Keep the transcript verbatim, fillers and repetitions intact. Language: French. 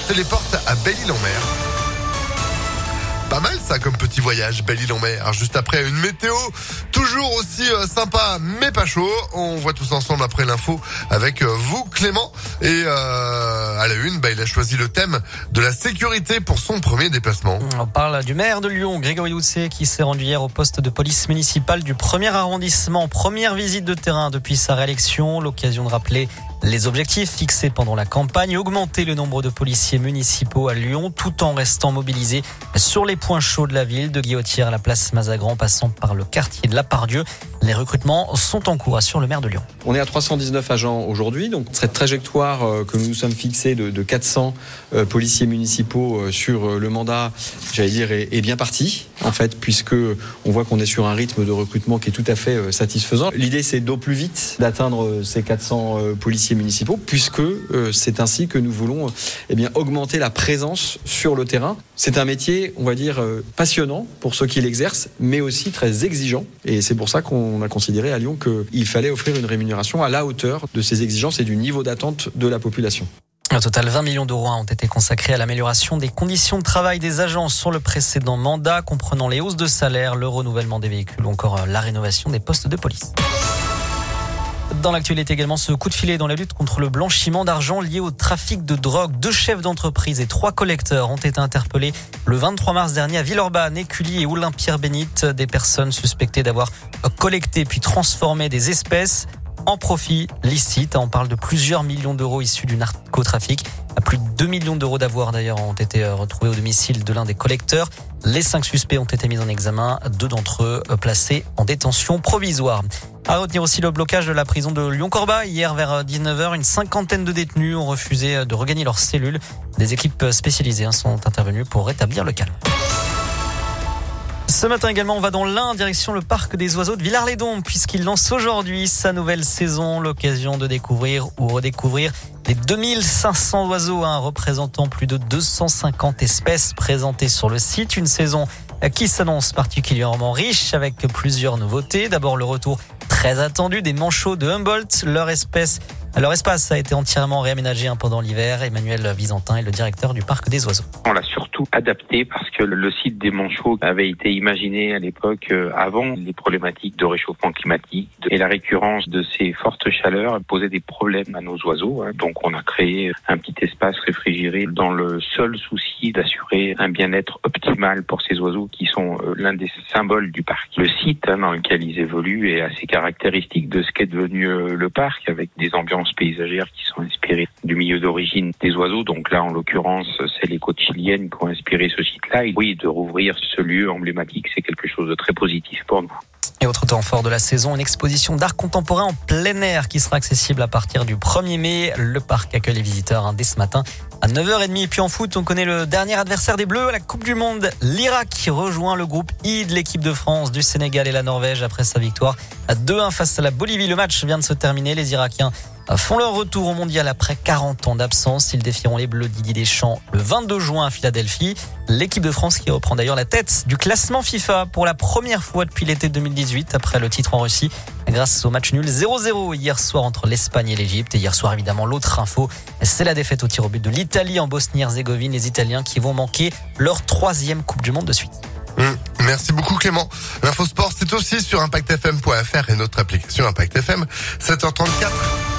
se téléporte à Belle-Île-en-Mer. Pas mal ça comme petit voyage, Belle-Île-en-Mer. Juste après une météo toujours aussi euh, sympa mais pas chaud. On voit tous ensemble après l'info avec euh, vous Clément. Et euh, à la une, bah, il a choisi le thème de la sécurité pour son premier déplacement. On parle du maire de Lyon, Grégory Doucet, qui s'est rendu hier au poste de police municipale du premier arrondissement. Première visite de terrain depuis sa réélection. L'occasion de rappeler les objectifs fixés pendant la campagne, augmenter le nombre de policiers municipaux à Lyon tout en restant mobilisés sur les points chauds de la ville, de Guillotière à la place Mazagran, passant par le quartier de la Pardieu. Les recrutements sont en cours, assure le maire de Lyon. On est à trois cent dix-neuf agents aujourd'hui, donc cette trajectoire que nous nous sommes fixée de, de quatre cents euh, policiers municipaux sur le mandat, j'allais dire, est, est bien partie en fait, puisque on voit qu'on est sur un rythme de recrutement qui est tout à fait euh, satisfaisant. L'idée, c'est d'au plus vite d'atteindre ces quatre cents euh, policiers municipaux, puisque euh, c'est ainsi que nous voulons eh bien augmenter la présence sur le terrain. C'est un métier, on va dire, euh, passionnant pour ceux qui l'exercent, mais aussi très exigeant. Et c'est pour ça qu'on a considéré à Lyon qu'il fallait offrir une rémunération à la hauteur de ces exigences et du niveau d'attente de la population. Au total, vingt millions d'euros ont été consacrés à l'amélioration des conditions de travail des agents sur le précédent mandat, comprenant les hausses de salaire, le renouvellement des véhicules ou encore la rénovation des postes de police. Dans l'actualité également, ce coup de filet dans la lutte contre le blanchiment d'argent lié au trafic de drogue. Deux chefs d'entreprise et trois collecteurs ont été interpellés le vingt-trois mars dernier à Villeurbanne, Écully et Oulin-Pierre-Bénite. Des personnes suspectées d'avoir collecté puis transformé des espèces en profit licite. On parle de plusieurs millions d'euros issus du narcotrafic. Plus de deux millions d'euros d'avoirs d'ailleurs ont été retrouvés au domicile de l'un des collecteurs. Les cinq suspects ont été mis en examen, deux d'entre eux placés en détention provisoire. À retenir aussi le blocage de la prison de Lyon-Corba. Hier vers dix-neuf heures, une cinquantaine de détenus ont refusé de regagner leurs cellules. Des équipes spécialisées sont intervenues pour rétablir le calme. Ce matin également, on va dans l'Ain, direction le parc des oiseaux de Villars-les-Dombes, puisqu'il lance aujourd'hui sa nouvelle saison. L'occasion de découvrir ou redécouvrir les deux mille cinq cents oiseaux, hein, représentant plus de deux cent cinquante espèces présentées sur le site. Une saison qui s'annonce particulièrement riche avec plusieurs nouveautés. D'abord, le retour très attendu des manchots de Humboldt. Leur espèce, leur espace a été entièrement réaménagé pendant l'hiver. Emmanuel Visantin est le directeur du parc des oiseaux. On l'a surtout adapté parce que le site des manchots avait été imaginé à l'époque avant les problématiques de réchauffement climatique et la récurrence de ces fortes chaleurs posait des problèmes à nos oiseaux. Donc on a créé un petit espace réfrigéré dans le seul souci d'assurer un bien-être optimal pour ces oiseaux qui sont l'un des symboles du parc. Le site dans lequel ils évoluent est assez caractéristique de ce qu'est devenu le parc, avec des ambiances paysagères qui sont inspirées du milieu d'origine des oiseaux. Donc là, en l'occurrence, c'est les côtes chiliennes qui ont inspiré ce site-là. Et oui, de rouvrir ce lieu emblématique, c'est quelque chose de très positif pour nous. Et autre temps fort de la saison, une exposition d'art contemporain en plein air qui sera accessible à partir du premier mai. Le parc accueille les visiteurs hein, dès ce matin à neuf heures trente. Et puis en foot, on connaît le dernier adversaire des Bleus à la Coupe du Monde. L'Irak qui rejoint le groupe I de l'équipe de France, du Sénégal et la Norvège après sa victoire à deux un face à la Bolivie. Le match vient de se terminer. Les Irakiens font leur retour au mondial après quarante ans d'absence. Ils défieront les Bleus Didier Deschamps le vingt-deux juin à Philadelphie. L'équipe de France qui reprend d'ailleurs la tête du classement FIFA pour la première fois depuis l'été deux mille dix-huit après le titre en Russie grâce au match nul zéro zéro hier soir entre l'Espagne et l'Égypte. Et hier soir évidemment l'autre info, c'est la défaite au tir au but de l'Italie en Bosnie-Herzégovine. Les Italiens qui vont manquer leur troisième Coupe du Monde de suite. Mmh, merci beaucoup Clément. L'info sport c'est aussi sur impact f m point f r et notre application Impact F M. sept heures trente-quatre.